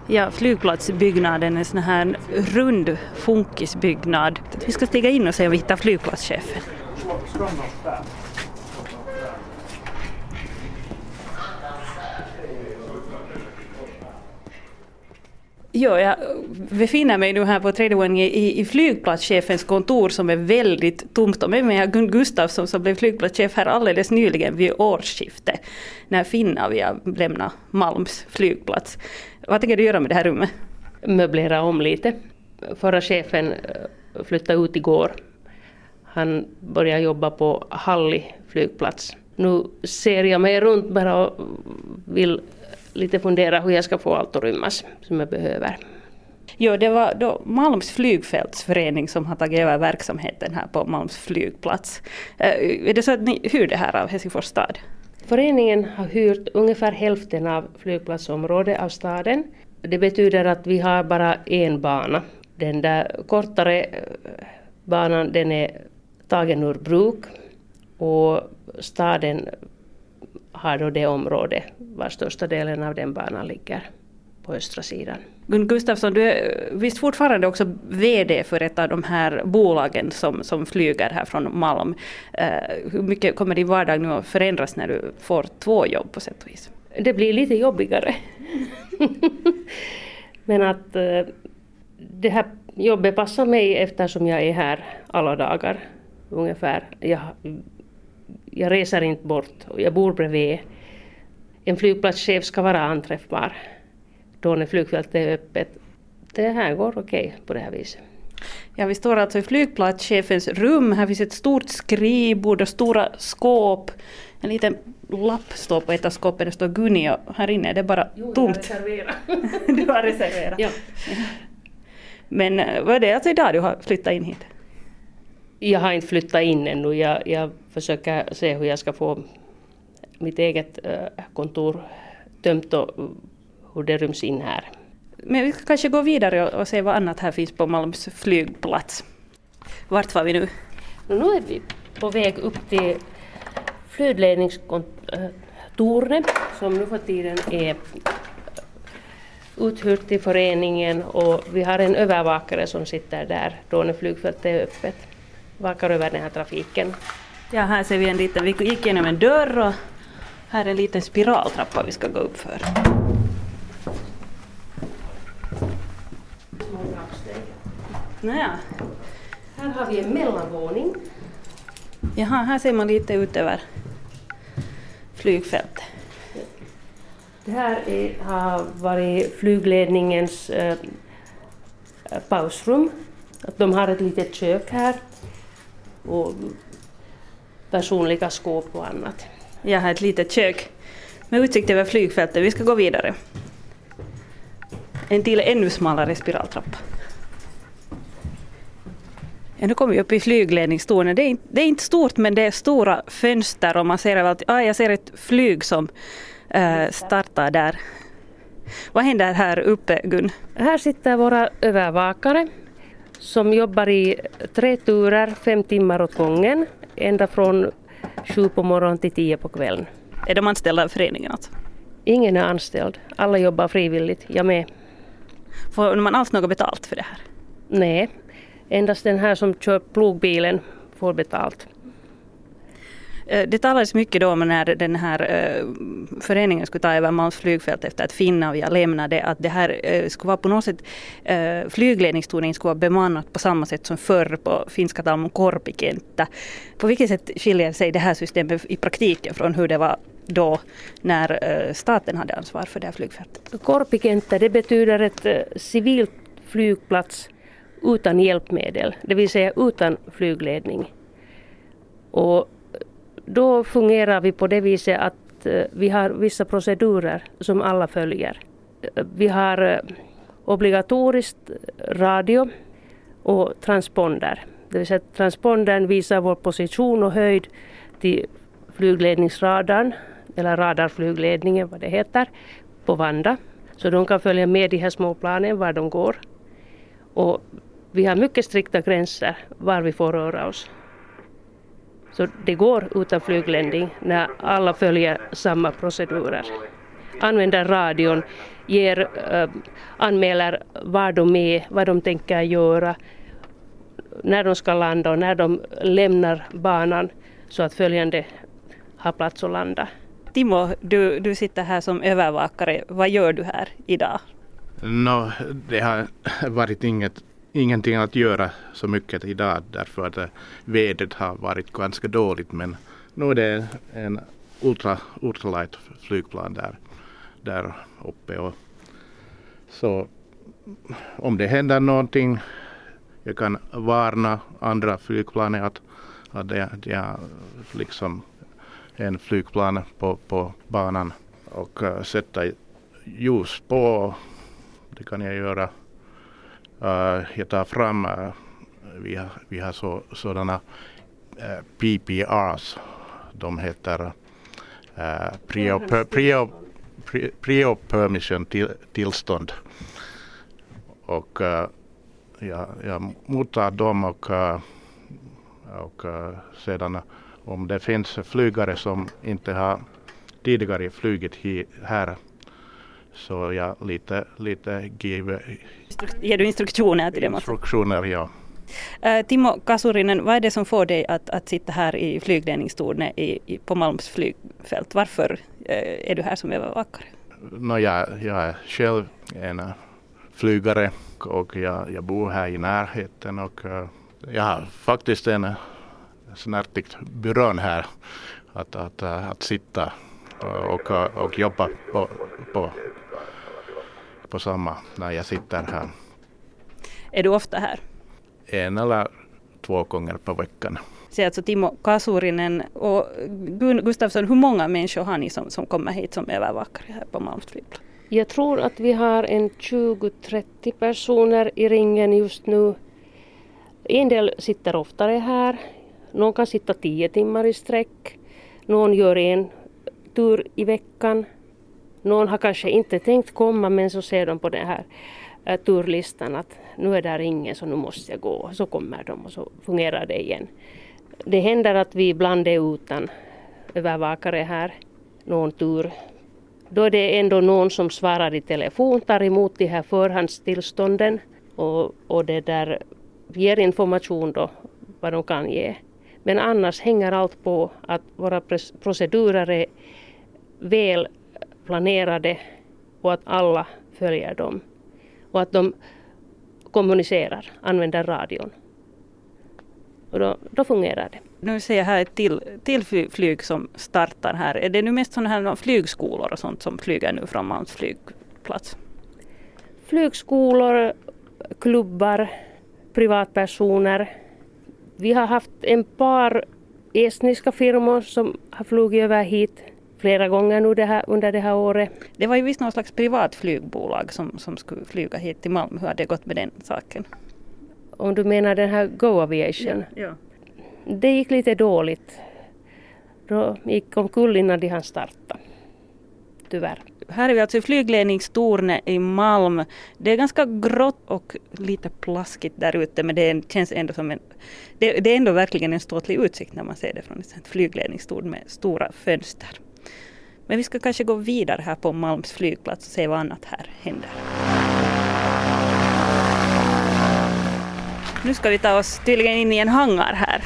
Ja, flygplatsbyggnaden är en sån här rund funkisbyggnad. Vi ska stiga in och se om vi hittar flygplatschefen. Ja, jag befinner mig nu här på tredje våningen i flygplatschefens kontor som är väldigt tomt. Och med mig har Gun Gustafsson som blev flygplatschef här alldeles nyligen vid årsskiftet när Finavia lämnade Malms flygplats. Vad tänker du göra med det här rummet? Möblera om lite. Förra chefen flyttade ut igår. Han började jobba på Halli flygplats. Nu ser jag mig runt bara och vill lite fundera hur jag ska få allt att rymmas som jag behöver. Jo, det var då Malms flygfältsförening som har tagit över verksamheten här på Malms flygplats. Är det så att ni hyr det här av Helsingfors stad? Föreningen har hyrt ungefär hälften av flygplatsområdet av staden. Det betyder att vi har bara en bana. Den där kortare banan den är tagen ur bruk och staden har då det område var största delen av den banan ligger på östra sidan. Gun Gustafsson, du är visst fortfarande också vd för ett av de här bolagen som flyger här från Malm. Hur mycket kommer din vardag nu att förändras när du får 2 jobb på sätt och vis? Det blir lite jobbigare. Men att det här jobbet passar mig eftersom jag är här alla dagar ungefär. Jag reser inte bort och jag bor bredvid. En flygplatschef ska vara anträffbar då när flygfältet är öppet. Det här går okej på det här viset. Ja, vi står alltså i flygplatschefens rum. Här finns ett stort skrivbord och stora skåp. En liten lapp står på ett av skåpen. Det står Gunni och här inne är det bara tomt. Du har reserverat. Ja. Men vad är det alltså idag du har flyttat in hit? Jag har inte flyttat in ännu. Jag försöker se hur jag ska få mitt eget kontor tömt och hur det ryms in här. Men vi ska kanske gå vidare och se vad annat här finns på Malms flygplats. Vart var vi nu? Nu är vi på väg upp till flygledningstornet som nu för tiden är uthyrt till föreningen och vi har en övervakare som sitter där då när flygfältet är öppet. Vakar över den här trafiken. Ja, här ser vi vi gick igenom en dörr och här är en liten spiraltrappa vi ska gå upp för. Naja. Här har vi en mellanvåning. Jaha, här ser man lite ut över flygfältet. Det här har varit flygledningens pausrum. De har ett litet kök här och personliga skåp och annat. Jag har ett litet kök med utsikt över flygfältet. Vi ska gå vidare. En till ännu smalare spiraltrappa. Ja, nu kommer vi upp i flygledningstornet. Det är inte stort men det är stora fönster och man ser att jag ser ett flyg som startar där. Vad händer här uppe, Gun? Här sitter våra övervakare som jobbar i 3 turer, 5 timmar åt gången, ända från 7 på morgonen till 10 på kvällen. Är de anställda av föreningen alltså? Ingen är anställd, alla jobbar frivilligt, jag med. Får man alls något betalt för det här? Nej, endast den här som kör plogbilen får betalt. Det talades mycket då om när den här föreningen skulle ta över Malms flygfält efter att Finavia lämnade att det här skulle vara på något sätt flygledningstornet skulle vara bemannat på samma sätt som förr på finska Talmon korpikenttä. På vilket sätt skiljer sig det här systemet i praktiken från hur det var då när staten hade ansvar för det här flygfältet? Korpikenttä det betyder ett civilt flygplats utan hjälpmedel, det vill säga utan flygledning. Och då fungerar vi på det viset att vi har vissa procedurer som alla följer. Vi har obligatoriskt radio och transponder. Det vill säga att transpondern visar vår position och höjd till flygledningsradarn, eller radarflygledningen vad det heter, på Vanda. Så de kan följa med de här små planen var de går. Och vi har mycket strikta gränser var vi får röra oss. Så det går utan flygledning när alla följer samma procedurer. använder radion, anmäler var de är, vad de tänker göra, när de ska landa och när de lämnar banan så att följande har plats att landa. Timo, du sitter här som övervakare. Vad gör du här idag? Det har varit ingenting att göra så mycket idag därför att vädret har varit ganska dåligt, men nu är det en ultralight flygplan där uppe. Och så om det händer någonting, jag kan varna andra flygplan att det är liksom en flygplan på banan och sätta ljus på. Det kan jag göra. Jag tar fram, vi har sådana PPRs. De heter Prior Permission tillstånd. Och jag mottar dem och sedan om det finns flygare som inte har tidigare flugit här, så jag lite Ger du instruktioner till dem? Instruktioner, ja. Timo Kasurinen, vad är det som får dig att sitta här i flygledningstornet på Malms flygfält? Varför är du här som övervakare? Jag är själv en flygare och jag bor här i närheten och jag har faktiskt en snärtigt byrån här att sitta och jobba på samma när jag sitter här. Är du ofta här? 1 eller 2 gånger per veckan. Så alltså Timo Kasurinen och Gun Gustafsson, hur många människor har ni som kommer hit som övervakare här på Malms flygplats? Jag tror att vi har 20-30 personer i ringen just nu. En del sitter oftare här. Någon kan sitta 10 timmar i sträck. Någon gör en tur i veckan. Någon har kanske inte tänkt komma, men så ser de på den här turlistan att nu är där ingen, så nu måste jag gå. Så kommer de och så fungerar det igen. Det händer att vi ibland är utan övervakare här någon tur. Då är det ändå någon som svarar i telefon, tar emot de här förhandstillstånden och det där ger information då vad de kan ge. Men annars hänger allt på att våra procedurer är väl planerade och att alla följer dem. Och att de kommunicerar, använder radion. Och då fungerar det. Nu ser jag här ett till flyg som startar här. Är det nu mest sådana här flygskolor och sånt som flyger nu från Malms flygplats? Flygskolor, klubbar, privatpersoner. Vi har haft en par estniska firmor som har flugit över hit flera gånger nu under det här året. Det var ju visst någon slags privat flygbolag som skulle flyga hit till Malmö. Hur har det gått med den saken? Om du menar den här Go Aviation? Ja. Det gick lite dåligt. Då gick omkull innan de hann starta. Tyvärr. Här är vi alltså i flygledningstornet i Malm. Det är ganska grått och lite plaskigt där ute, men det känns ändå som det är ändå verkligen en ståtlig utsikt när man ser det från ett flygledningstorn med stora fönster. Men vi ska kanske gå vidare här på Malms flygplats och se vad annat här händer. Nu ska vi ta oss tydligen in i en hangar här.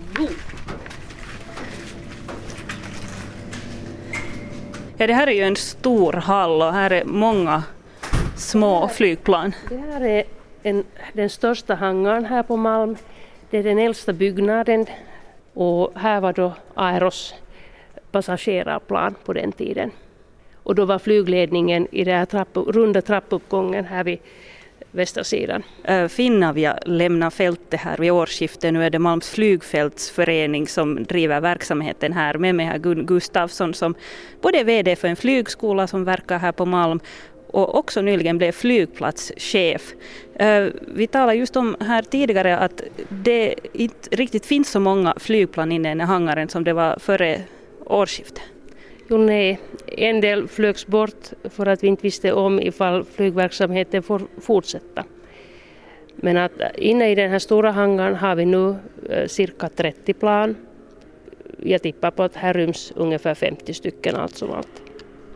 Ja, det här är ju en stor hall och här är många små flygplan. Det här är den största hangaren här på Malm. Det är den äldsta byggnaden och här var då Aeros passagerarplan på den tiden. Och då var flygledningen i den här runda trappuppgången här vid västra sidan. Finavia lämnar fältet här vid årsskiftet. Nu är det Malms flygfältsförening som driver verksamheten här. Med mig här Gun Gustafsson som både är vd för en flygskola som verkar här på Malm och också nyligen blev flygplatschef. Vi talade just om här tidigare att det inte riktigt finns så många flygplan inne i den hangaren som det var före årsskiftet. Jo, nej, en del flögs bort för att vi inte visste om ifall flygverksamheten får fortsätta. Men att inne i den här stora hangaren har vi nu cirka 30 plan. Jag tippar på att här ryms ungefär 50 stycken allt som allt.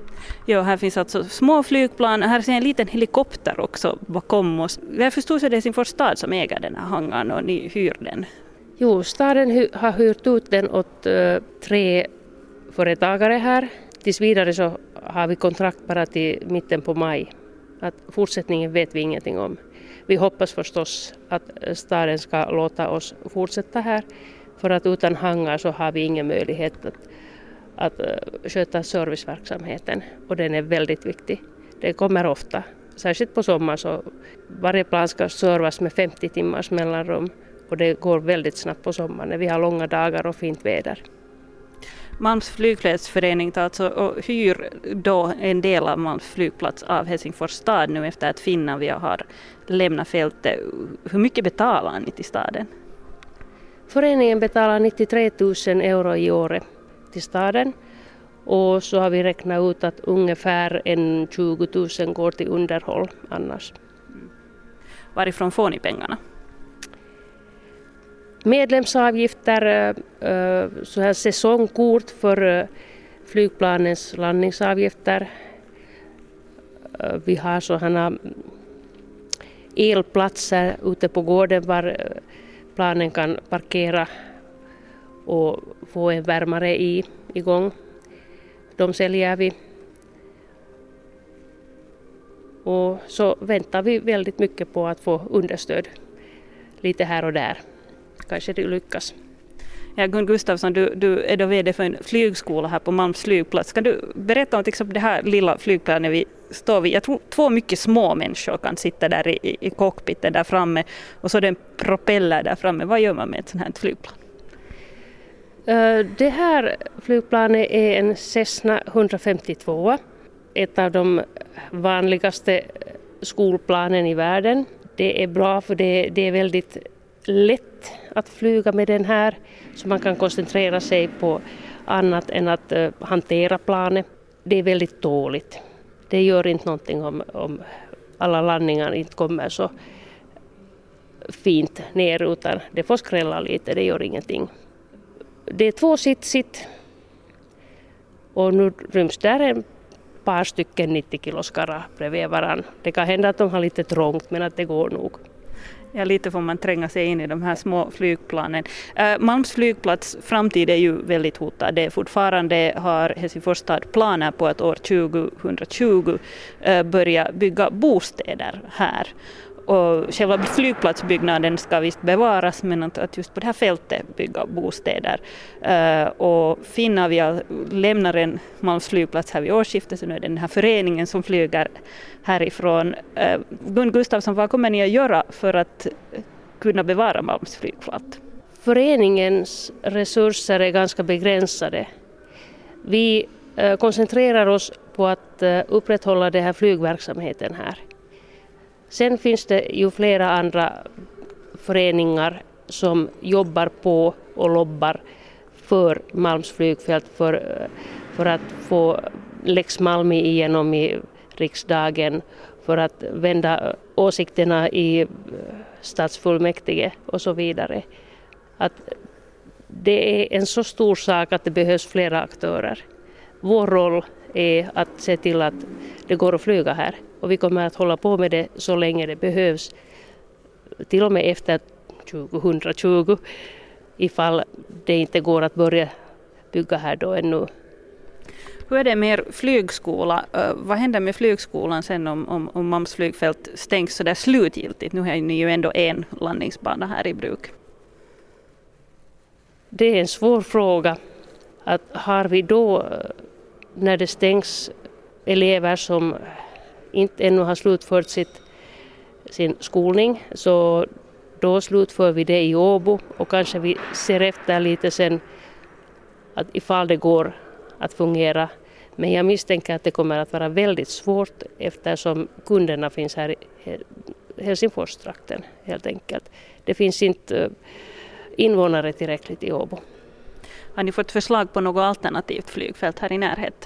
Ja, här finns alltså små flygplan. Här ser en liten helikopter också bakom oss. Jag förstår så det är Helsingfors stad som äger den här hangaren och ni hyr den. Jo, staden har hyrt ut den åt 3 företagare här. Tills vidare så har vi kontrakt bara till mitten på maj. Att fortsättningen vet vi ingenting om. Vi hoppas förstås att staden ska låta oss fortsätta här. För att utan hangar så har vi ingen möjlighet att sköta serviceverksamheten. Och den är väldigt viktig. Det kommer ofta. Särskilt på sommar så varje plan ska servas med 50 timmars mellanrum. Och det går väldigt snabbt på sommaren när vi har långa dagar och fint väder. Malms flygplatsförening tar alltså och hyr då en del av Malms flygplats av Helsingfors stad nu efter att Finavia har lämnat fältet. Hur mycket betalar ni till staden? Föreningen betalar 93 000 euro i året till staden. Och så har vi räknat ut att ungefär 20 000 går till underhåll annars. Varifrån får ni pengarna? Medlemsavgifter, så här säsongkort för flygplanens landningsavgifter. Vi har sådana elplatser ute på gården var planen kan parkera och få en värmare igång. De säljer vi. Och så väntar vi väldigt mycket på att få understöd lite här och där. Kanske det lyckas. Ja, Gun Gustafsson, du är då vd för en flygskola här på Malms flygplats. Kan du berätta om det här lilla flygplanet vi står vid? Jag tror 2 mycket små människor kan sitta där i cockpiten där framme och så är det en propeller där framme. Vad gör man med ett sånt här flygplan? Det här flygplanet är en Cessna 152. Ett av de vanligaste skolplanen i världen. Det är bra för det är väldigt lätt att flyga med den här så man kan koncentrera sig på annat än att hantera planet. Det är väldigt dåligt. Det gör inte någonting om alla landningar inte kommer så fint ner utan det får skrälla lite, det gör ingenting. Det är 2 sitt och nu ryms där en par stycken 90 kiloskarrar bredvid varann. Det kan hända att de har lite trångt men att det går nog. Ja, lite får man tränga sig in i de här små flygplanen. Malms flygplats framtid är ju väldigt hotad. Det är fortfarande har Helsingfors stad planer på att år 2020 börja bygga bostäder här. Och själva flygplatsbyggnaden ska visst bevaras men att just på det här fältet bygga bostäder. Och Finavia lämnar en Malms flygplats här vid årsskiftet så nu är det den här föreningen som flyger härifrån. Gun Gustafsson, vad kommer ni att göra för att kunna bevara Malms flygplats? Föreningens resurser är ganska begränsade. Vi koncentrerar oss på att upprätthålla den här flygverksamheten här. Sen finns det ju flera andra föreningar som jobbar på och lobbar för Malms flygfält för att få Lex Malmi igenom i riksdagen, för att vända åsikterna i stadsfullmäktige och så vidare. Att det är en så stor sak att det behövs flera aktörer. Vår roll är att se till att det går att flyga här. Och vi kommer att hålla på med det så länge det behövs. Till och med efter 2020. Ifall det inte går att börja bygga här då ännu. Hur är det med er flygskola? Vad händer med flygskolan sen om Malms flygfält stängs så där slutgiltigt? Nu har ni ju ändå en landningsbana här i bruk. Det är en svår fråga. Att har vi då när det stängs elever som inte ännu har slutfört sin skolning så då slutför vi det i Åbo och kanske vi ser efter lite sen att ifall det går att fungera. Men jag misstänker att det kommer att vara väldigt svårt eftersom kunderna finns här i Helsingfors-trakten helt enkelt. Det finns inte invånare tillräckligt i Åbo. Har ni fått förslag på något alternativt flygfält här i närheten?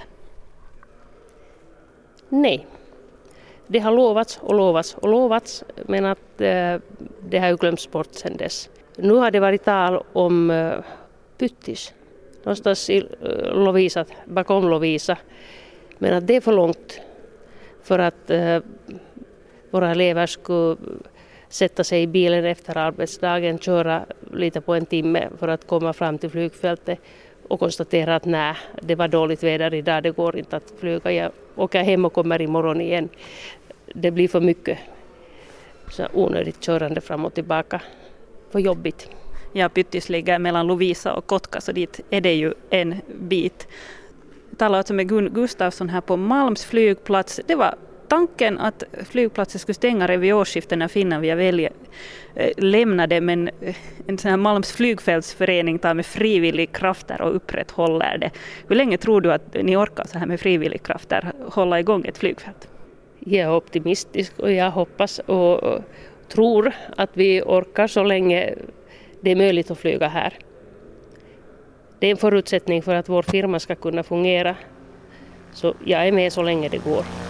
Nej. Det har lovats men att det har ju glömts bort sedan dess. Nu har det varit tal om Pyttis, någonstans i Lovisa, bakom Lovisa. Men att det är för långt för att våra elever skulle sätta sig i bilen efter arbetsdagen, köra lite på en timme för att komma fram till flygfältet och konstatera att nej, det var dåligt väder idag, det går inte att flyga. Jag åker hem och kommer imorgon igen. Det blir för mycket så onödigt körande fram och tillbaka. För jobbigt. Ja, Pyttis ligger mellan Lovisa och Kotka, så dit är det ju en bit. Jag talade alltså med Gun Gustafsson här på Malms flygplats. Det var tanken att flygplatsen skulle stänga vid årsskiftet när Finavia lämnade, men en sån här Malms flygfältsförening tar med frivillig krafter och upprätthåller det. Hur länge tror du att ni orkar så här med frivillig krafter hålla igång ett flygfält? Jag är optimistisk och jag hoppas och tror att vi orkar så länge det är möjligt att flyga här. Det är en förutsättning för att vår firma ska kunna fungera. Så jag är med så länge det går.